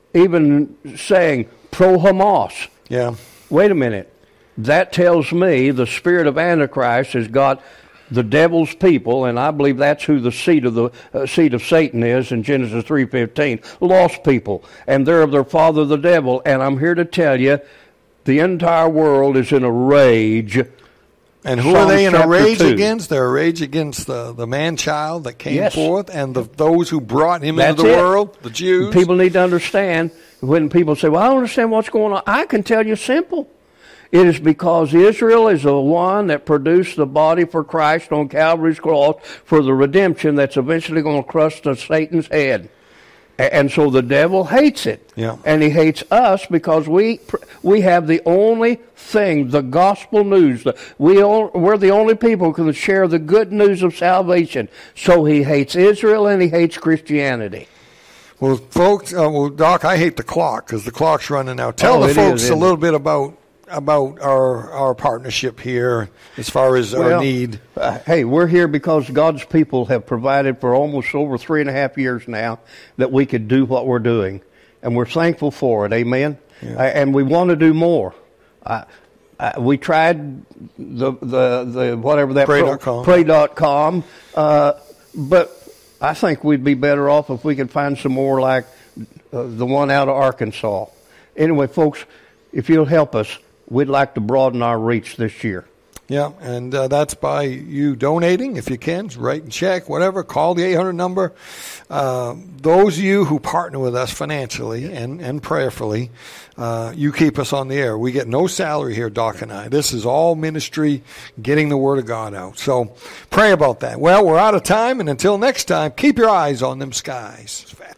even saying pro-Hamas. Yeah. Wait a minute. That tells me the spirit of Antichrist has got the devil's people, and I believe that's who the seed of the uh, seed of Satan is in Genesis three fifteen. Lost people, and they're of their father the devil. And I'm here to tell you, the entire world is in a rage. And who Psalms are they in a chapter rage two. against? They're a rage against the, the man-child that came Yes. forth, and the, those who brought him That's into the it. world, the Jews. People need to understand, when people say, well, I don't understand what's going on, I can tell you simple. It is because Israel is the one that produced the body for Christ on Calvary's cross for the redemption that's eventually going to crush the Satan's head. A- And so the devil hates it. Yeah. And he hates us because we we have the only thing, the gospel news. The- We all, we're the only people who can share the good news of salvation. So he hates Israel and he hates Christianity. Well, folks, uh, well, Doc, I hate the clock because the clock's running out. Tell Oh, the it folks is, a isn't little bit about about our our partnership here as far as our Well, need. Uh, hey, we're here because God's people have provided for almost over three and a half years now that we could do what we're doing. And we're thankful for it. Amen? Yeah. Uh, and we want to do more. Uh, uh, we tried the, the, the whatever that Pray dot com. pray dot com, uh, but I think we'd be better off if we could find some more like uh, the one out of Arkansas. Anyway, folks, if you'll help us, we'd like to broaden our reach this year. Yeah, and uh, that's by you donating if you can, write a check, whatever. Call the eight hundred number. Uh, those of you who partner with us financially and, and prayerfully, uh, you keep us on the air. We get no salary here, Doc and I. This is all ministry, getting the Word of God out. So pray about that. Well, we're out of time, and until next time, keep your eyes on them skies.